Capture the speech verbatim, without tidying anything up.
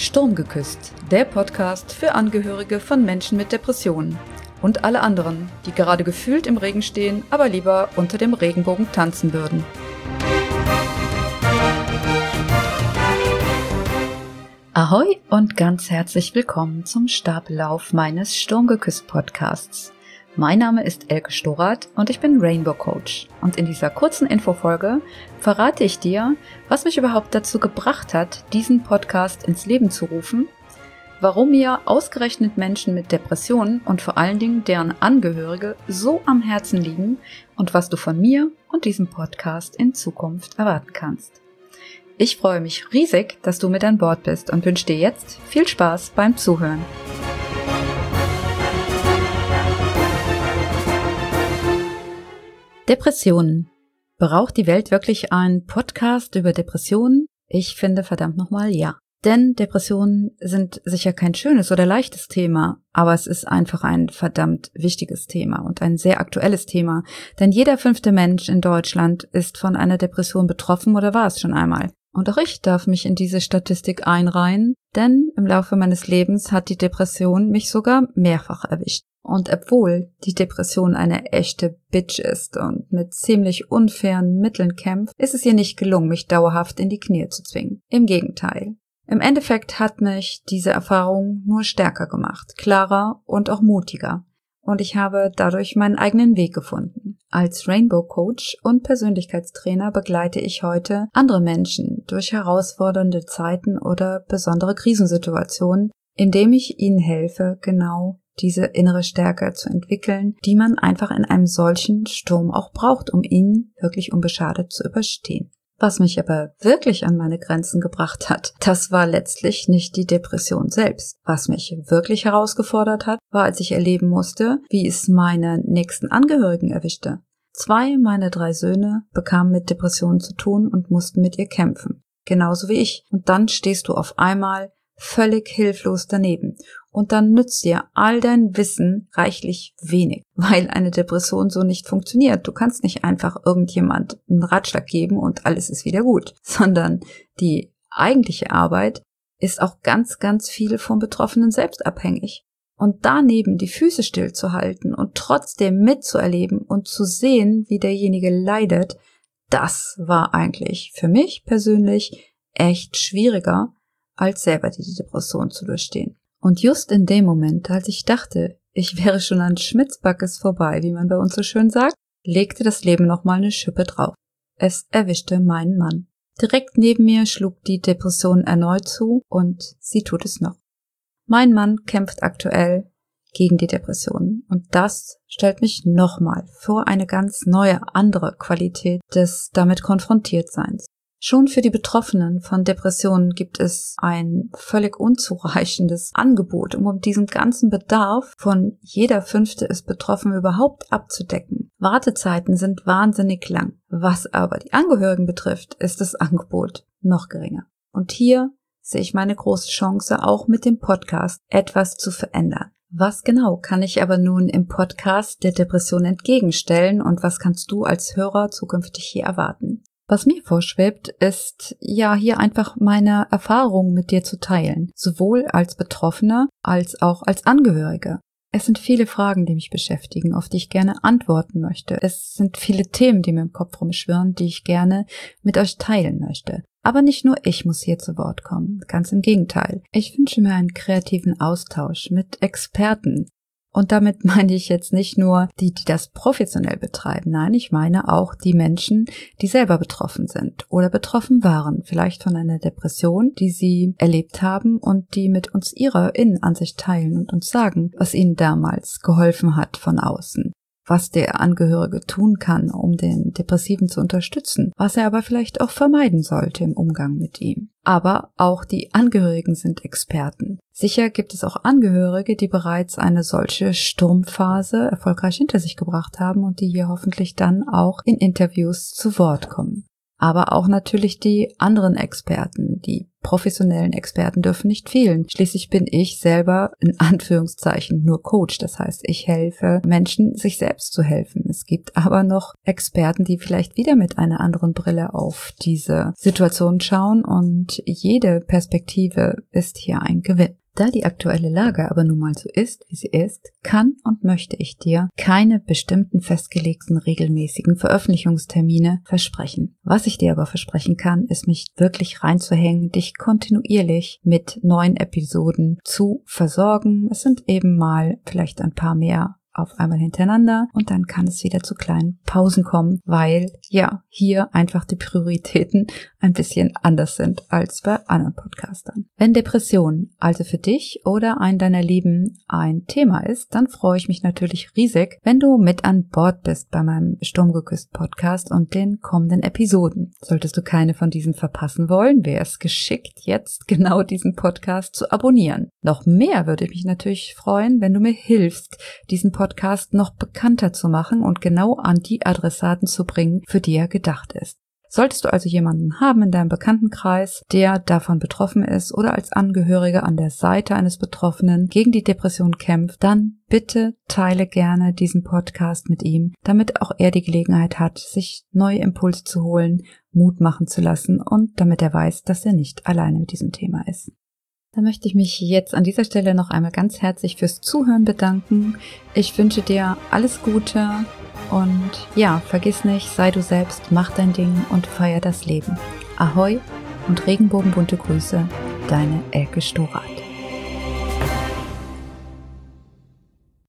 Sturm geküsst, der Podcast für Angehörige von Menschen mit Depressionen und alle anderen, die gerade gefühlt im Regen stehen, aber lieber unter dem Regenbogen tanzen würden. Ahoi und ganz herzlich willkommen zum Stapellauf meines Sturm geküsst Podcasts. Mein Name ist Elke Storath und ich bin Rainbow Coach. Und in dieser kurzen Infofolge verrate ich dir, was mich überhaupt dazu gebracht hat, diesen Podcast ins Leben zu rufen, warum mir ausgerechnet Menschen mit Depressionen und vor allen Dingen deren Angehörige so am Herzen liegen und was du von mir und diesem Podcast in Zukunft erwarten kannst. Ich freue mich riesig, dass du mit an Bord bist und wünsche dir jetzt viel Spaß beim Zuhören. Depressionen. Braucht die Welt wirklich einen Podcast über Depressionen? Ich finde verdammt nochmal ja. Denn Depressionen sind sicher kein schönes oder leichtes Thema, aber es ist einfach ein verdammt wichtiges Thema und ein sehr aktuelles Thema. Denn jeder fünfte Mensch in Deutschland ist von einer Depression betroffen oder war es schon einmal. Und auch ich darf mich in diese Statistik einreihen, denn im Laufe meines Lebens hat die Depression mich sogar mehrfach erwischt. Und obwohl die Depression eine echte Bitch ist und mit ziemlich unfairen Mitteln kämpft, ist es ihr nicht gelungen, mich dauerhaft in die Knie zu zwingen. Im Gegenteil. Im Endeffekt hat mich diese Erfahrung nur stärker gemacht, klarer und auch mutiger. Und ich habe dadurch meinen eigenen Weg gefunden. Als Rainbow Coach und Persönlichkeitstrainer begleite ich heute andere Menschen durch herausfordernde Zeiten oder besondere Krisensituationen, indem ich ihnen helfe, genau diese innere Stärke zu entwickeln, die man einfach in einem solchen Sturm auch braucht, um ihn wirklich unbeschadet zu überstehen. Was mich aber wirklich an meine Grenzen gebracht hat, das war letztlich nicht die Depression selbst. Was mich wirklich herausgefordert hat, war, als ich erleben musste, wie es meine nächsten Angehörigen erwischte. Zwei meiner drei Söhne bekamen mit Depressionen zu tun und mussten mit ihr kämpfen. Genauso wie ich. Und dann stehst du auf einmal völlig hilflos daneben. Und dann nützt dir all dein Wissen reichlich wenig, weil eine Depression so nicht funktioniert. Du kannst nicht einfach irgendjemand einen Ratschlag geben und alles ist wieder gut, sondern die eigentliche Arbeit ist auch ganz, ganz viel vom Betroffenen selbst abhängig. Und daneben die Füße stillzuhalten und trotzdem mitzuerleben und zu sehen, wie derjenige leidet, das war eigentlich für mich persönlich echt schwieriger, als selber die Depression zu durchstehen. Und just in dem Moment, als ich dachte, ich wäre schon an Schmitzbackes vorbei, wie man bei uns so schön sagt, legte das Leben nochmal eine Schippe drauf. Es erwischte meinen Mann. Direkt neben mir schlug die Depression erneut zu und sie tut es noch. Mein Mann kämpft aktuell gegen die Depression und das stellt mich nochmal vor eine ganz neue, andere Qualität des damit Konfrontiertseins. Schon für die Betroffenen von Depressionen gibt es ein völlig unzureichendes Angebot, um diesen ganzen Bedarf von jeder Fünfte ist betroffen überhaupt abzudecken. Wartezeiten sind wahnsinnig lang. Was aber die Angehörigen betrifft, ist das Angebot noch geringer. Und hier sehe ich meine große Chance, auch mit dem Podcast etwas zu verändern. Was genau kann ich aber nun im Podcast der Depression entgegenstellen und was kannst du als Hörer zukünftig hier erwarten? Was mir vorschwebt, ist ja hier einfach meine Erfahrungen mit dir zu teilen, sowohl als Betroffene als auch als Angehörige. Es sind viele Fragen, die mich beschäftigen, auf die ich gerne antworten möchte. Es sind viele Themen, die mir im Kopf rumschwirren, die ich gerne mit euch teilen möchte. Aber nicht nur ich muss hier zu Wort kommen, ganz im Gegenteil. Ich wünsche mir einen kreativen Austausch mit Experten. Und damit meine ich jetzt nicht nur die, die das professionell betreiben. Nein, ich meine auch die Menschen, die selber betroffen sind oder betroffen waren, vielleicht von einer Depression, die sie erlebt haben und die mit uns ihre Innenansicht teilen und uns sagen, was ihnen damals geholfen hat von außen. Was der Angehörige tun kann, um den Depressiven zu unterstützen, was er aber vielleicht auch vermeiden sollte im Umgang mit ihm. Aber auch die Angehörigen sind Experten. Sicher gibt es auch Angehörige, die bereits eine solche Sturmphase erfolgreich hinter sich gebracht haben und die hier hoffentlich dann auch in Interviews zu Wort kommen. Aber auch natürlich die anderen Experten, die professionellen Experten dürfen nicht fehlen. Schließlich bin ich selber in Anführungszeichen nur Coach. Das heißt, ich helfe Menschen, sich selbst zu helfen. Es gibt aber noch Experten, die vielleicht wieder mit einer anderen Brille auf diese Situation schauen und jede Perspektive ist hier ein Gewinn. Da die aktuelle Lage aber nun mal so ist, wie sie ist, kann und möchte ich dir keine bestimmten festgelegten regelmäßigen Veröffentlichungstermine versprechen. Was ich dir aber versprechen kann, ist mich wirklich reinzuhängen, dich kontinuierlich mit neuen Episoden zu versorgen. Es sind eben mal vielleicht ein paar mehr auf einmal hintereinander und dann kann es wieder zu kleinen Pausen kommen, weil ja, hier einfach die Prioritäten ein bisschen anders sind als bei anderen Podcastern. Wenn Depression also für dich oder einen deiner Lieben ein Thema ist, dann freue ich mich natürlich riesig, wenn du mit an Bord bist bei meinem Sturmgeküsst Podcast und den kommenden Episoden. Solltest du keine von diesen verpassen wollen, wäre es geschickt, jetzt genau diesen Podcast zu abonnieren. Noch mehr würde ich mich natürlich freuen, wenn du mir hilfst, diesen Podcast noch bekannter zu machen und genau an die Adressaten zu bringen, für die er gedacht ist. Solltest du also jemanden haben in deinem Bekanntenkreis, der davon betroffen ist oder als Angehöriger an der Seite eines Betroffenen gegen die Depression kämpft, dann bitte teile gerne diesen Podcast mit ihm, damit auch er die Gelegenheit hat, sich neue Impulse zu holen, Mut machen zu lassen und damit er weiß, dass er nicht alleine mit diesem Thema ist. Da möchte ich mich jetzt an dieser Stelle noch einmal ganz herzlich fürs Zuhören bedanken. Ich wünsche dir alles Gute und ja, vergiss nicht, sei du selbst, mach dein Ding und feier das Leben. Ahoi und regenbogenbunte Grüße, deine Elke Storath.